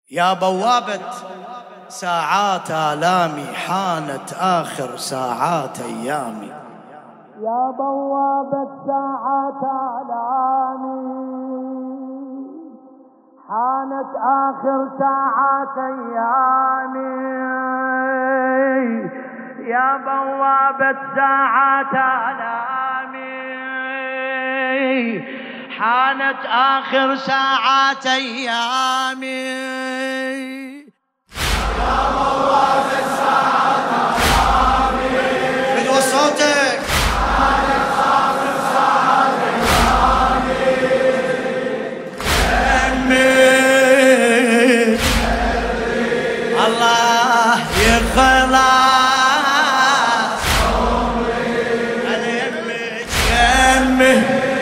يا بوابة ساعات آلامي، حانت آخر ساعات أيامي. يا بوابة ساعات آلامي، حانت آخر ساعات أيامي. يا بوابة ساعات آلامي، حانت آخر ساعات أيامي. يا بوابة ساعات آلامي، بدو صوتك. حانت آخر ساعات أيامي. يمي الله يخلص عمري، أنا يمك يمي.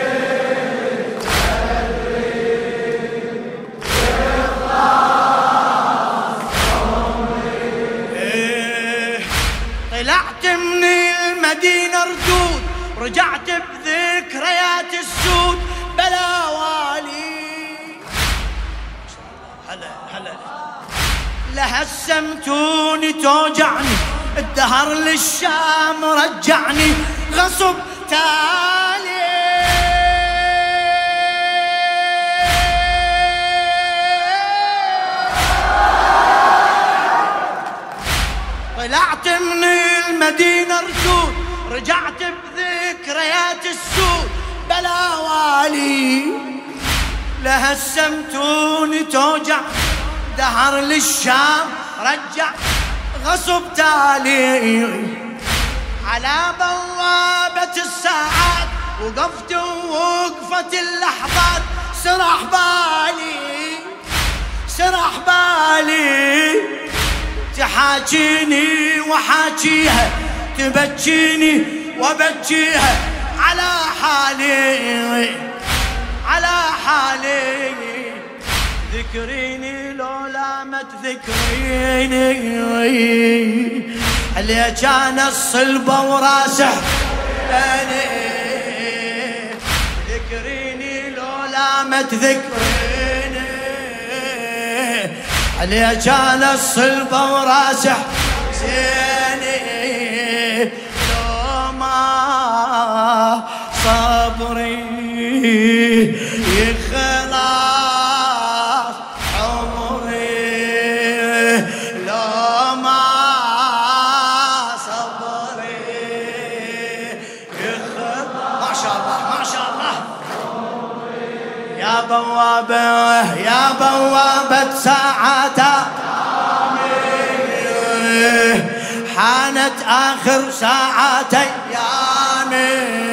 طلعت من المدينة ردود، رجعت بذكريات السود بلا والي. هلا هلا لهسمتوني توجعني، الدهر للشام رجعني غصب تالي. طلعت من المدينة ردود، رجعت بذكريات السود بلا والي. لهسمتوني توجع، دهر للشام رجع غصب تالي. على بوابة الساعات وقفت ووقفت اللحظات، سرح بالي سرح بالي. تحاكيني وحاكيها، تبكيني وبكيها، على حالي على حالي. ذكريني لو لا ما تذكريني، اللي كان الصلبة وراسح أنا. ذكريني لو لا ما تذكريني، اللي كان الصلبة وراسح زيني. لو ما صبري يخلص عمري، لو ما صبري يخلص. ما شاء الله ما شاء الله. يا بوابة يا بوابة ساعات حانت آخر ساعات أيامي.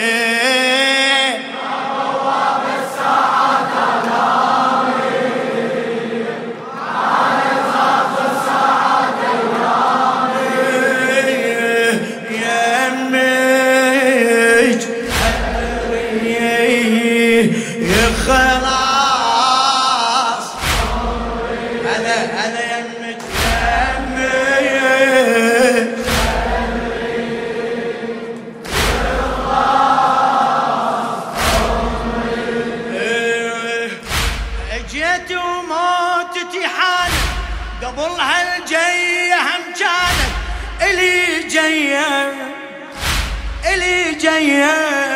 خلاص أنا يمك اجيت وموتتي حانت، قبلها الجية هم كانت إلي جية إلي جية.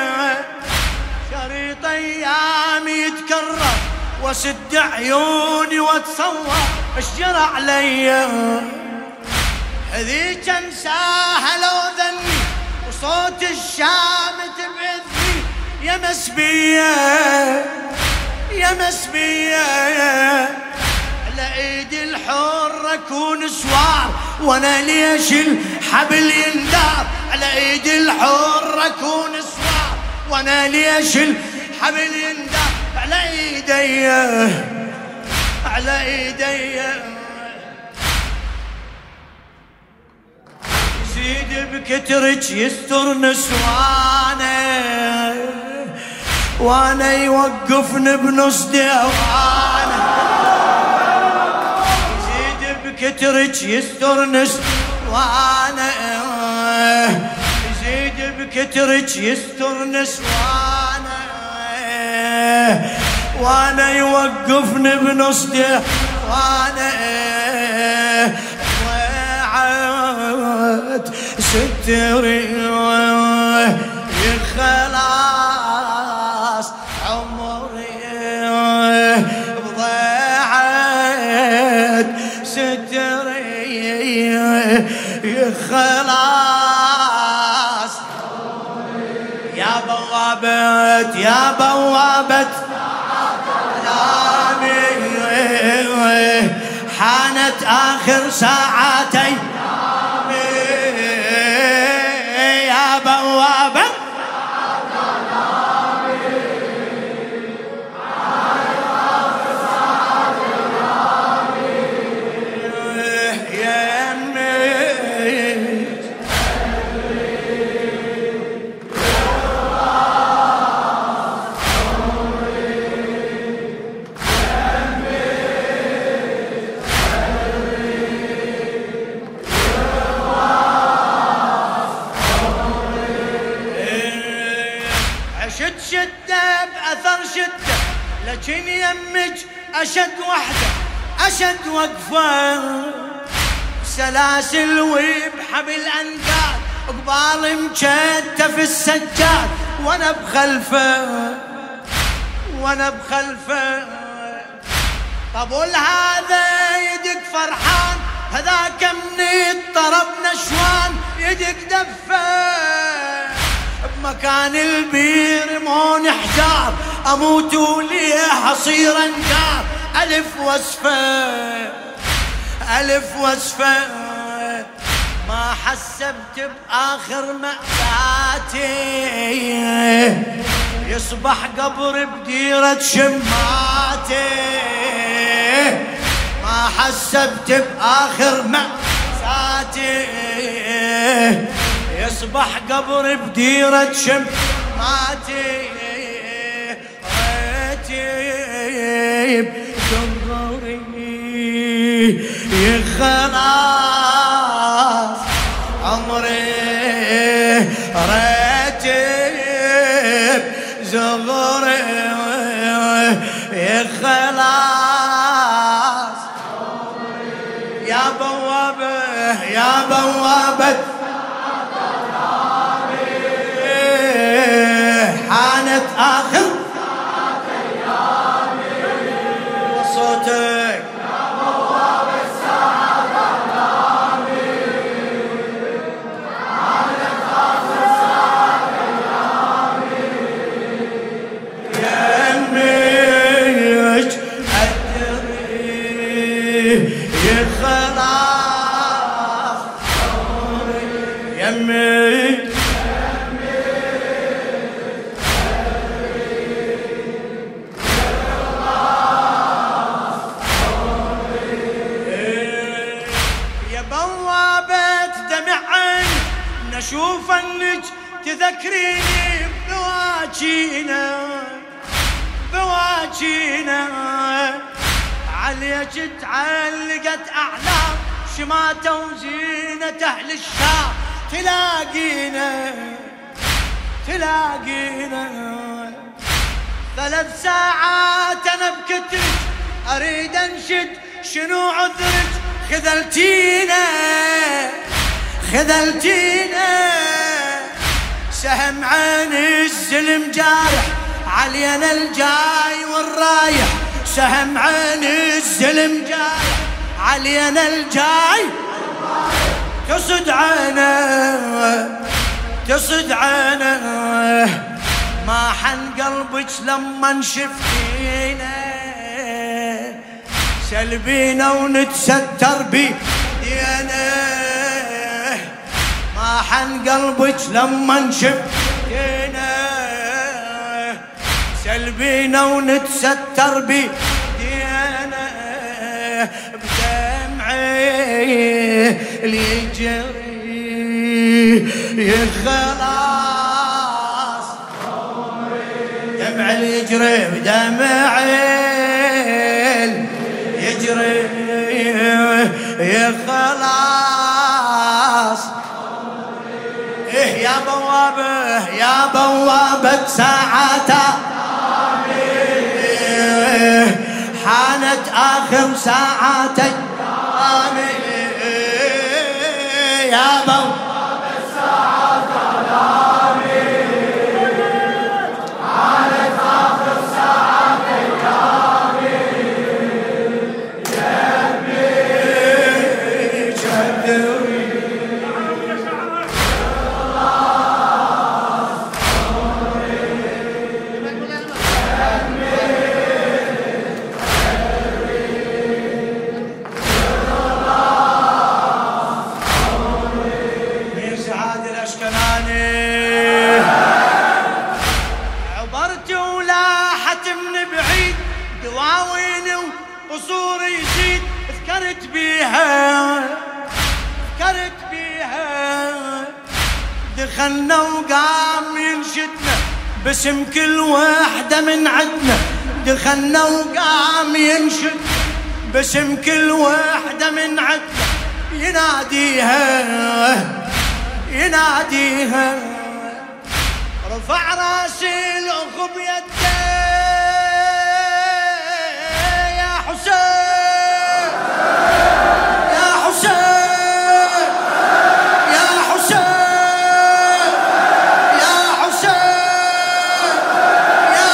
شريط أيامي يتكرر واسد عيوني واتصور ايش جرى علي. هذيك انساها لو ذني، وصوت الشام تبعثني يا مسبية يا مسبية. على ايد الحر اكون سوار، وانا ليش الحبل يندار. على ايد الحر اكون سوار، وانا ليش الحبل يندار. على ايدي على ايدي يزيد بكترك يستر نسوانه، وانا يوقفني بنص ديوانه. يزيد بكترك يستر نسوانه، يزيد بكترك يستر نسوانه، وانا يوقفني بنص وانا ضيعت ستري خلاص عمري ضيعت ستري خلاص يا بوابة يا بوابة حانت آخر ساعاتي يا بوابة شدة بأثر شدة لكن يمج أشد وحدة أشد وقفة سلاسل وبحبل أنقاد قبال مجتة في السجاد وأنا بخلفه طبول هذا يدق فرحان هذاك من الطرب نشوان يدق دفه بمكان البير مون حجار اموت وليه اصير انقار الف وصفه ما حسبت باخر مأساتي يصبح قبر بديرة شماتي ما حسبت باخر مأساتي يصبح قبر بديرة شماتي ريتي بجمري خلاص عمري ريتي بزغري خلاص يا بوابة يا بوابة حانت آخر وصوتك يا بواب الساعة كلامي حانت آخر ساعة كلامي يميج أدري خلاص يميج اشوف انك تذكريني بواجينا عليك تعلقت اعلام شماته وزينة اهل الشام تلاقينا 3 ساعات انا بكترك اريد انشد شنو عذرك خذلتينا سهم عين الزلم جارح علينا الجاي والرايح سهم عين الزلم جارح علينا الجاي تصد عينه ما حن قلبك لما شفتينا سلبينا ونتستر بيدينا ما حن قلبك لما شفتينا سلبينا ونتستر بيدينا بدمعي اللي يجري خلاص دمع اللي يجري بدمعي يجري خلاص يا بوابة ساعات حانت آخر ساعات أيامي يا بواب الساعات أيامي حانت آخر ساعات أيامي عبرت ولاحت من بعيد دواوين وقصور يزيد فكرت بيها دخلنا وقام ينشدنا باسم كل وحدة من عدنا دخلنا وقام ينشد باسم كل وحدة من عدنا يناديها رفع راسي الأخ بيده يا حسين يا حسين يا حسين يا حسين يا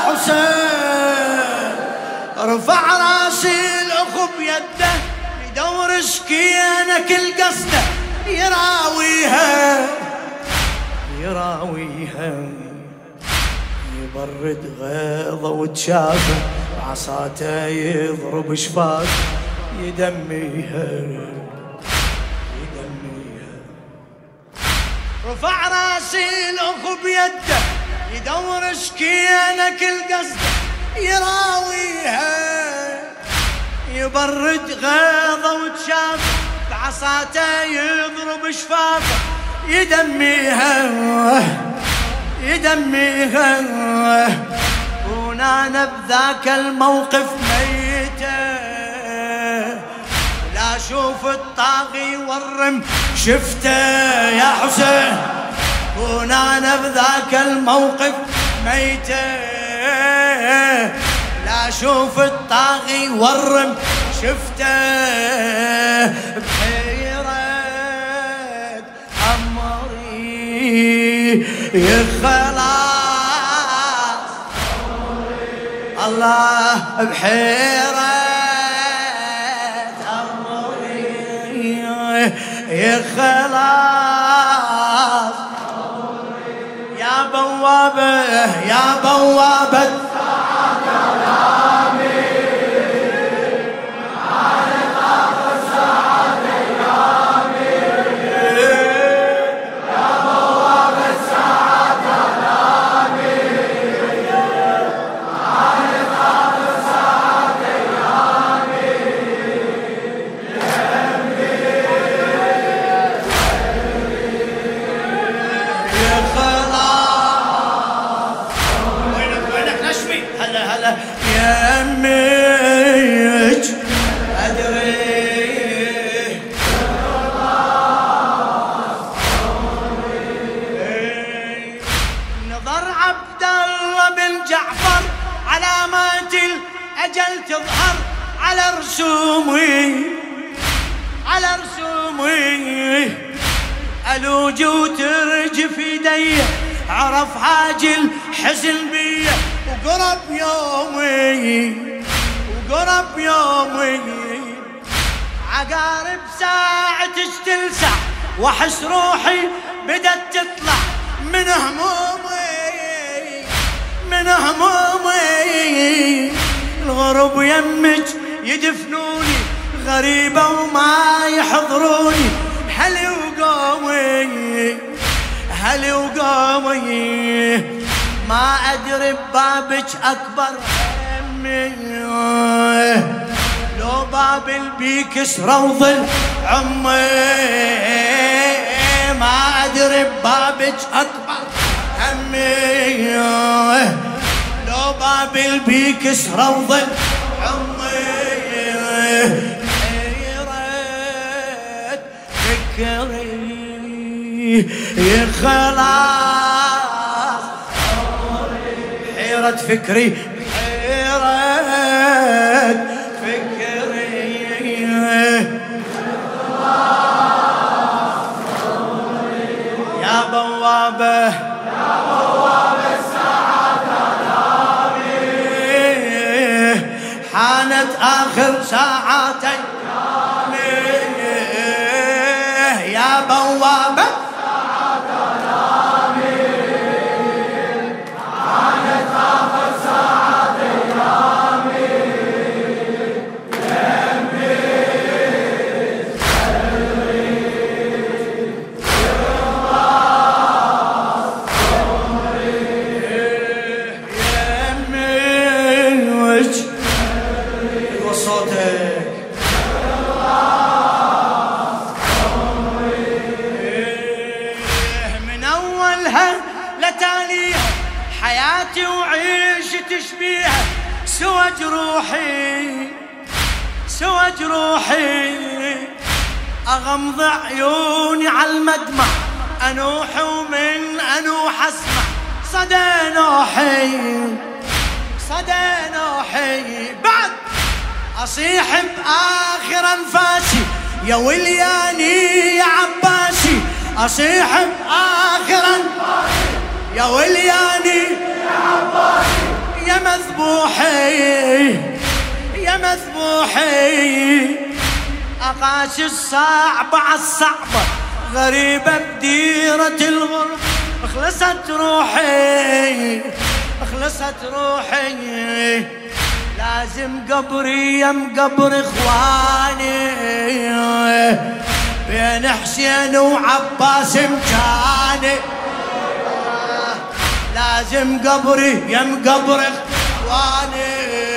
حسين رفع راسي الأخ بيده يدور سكينة كل قصده يراويها يبرد غيظه وتشافه عصاته يضرب شفاف يدميها رفع راسي الأخ بيده يدور سكينة كل قصده يراويها يبرد غيظه وتشافه بعصاته يضرب شفافه يدميها ونانا بذاك الموقف ميته لا شوف الطاغي والرم شفته يا حسين ونانا بذاك الموقف ميته لا شوف الطاغي والرم شفته بحيرة أمري يا خلاص الله بحيرة أمري يا خلاص يا بوابة يمك أدري نظر عبد الله بن جعفر علامات الأجل تظهر على رسومي ألوج وترجف يدي عرف حاج الحزن بيه وقرب يومي عقارب ساعة تلسع واحس روحي بدت تطلع من همومي الغرب يمك يدفنوني غريبة وما يحضروني هلي وقومي ما أدري ببابك أكبر همي لو باب البيكس روض العمي ما أدري ببابك أكبر همي لو باب البيكس روض العمي حيرت فكري يا خلاص حيرت فكري حيرت بوابه يا بواب الساعات أيامي، حانت آخر ساعات أيامي يا بوابة ساعات أيامي، حانت آخر ساعات أيامي. حياتي وعيشتي تشبيها سوى جروحي سوى جروحي، أغمض عيوني على المدمع أنوح ومن أنوح أسمع صدى نوحي صدى نوحي، بعد أصيح بآخر أنفاسي يا ولياني يا عباسي، أصيح بآخر أنفاسي يا ولياني يا عباسي، يا مذبوحي يا مذبوحي، أقاسي الصعبة عالصعبة غريبة بديرة الغرب، خلصت روحي خلصت روحي، لازم قبري يم قبر إخواني بين حسين وعباس مكاني، لازم قبري يم قبر إخواني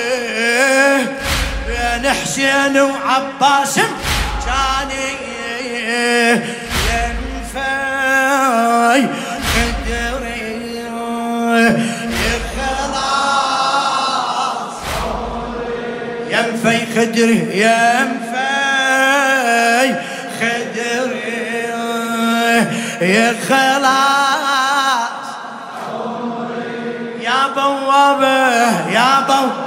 بين حسين وعباس مكاني، ينفي خدري خلاص ينفي خدري ينفي خدري يا خلاص يا بوابه يا بوابه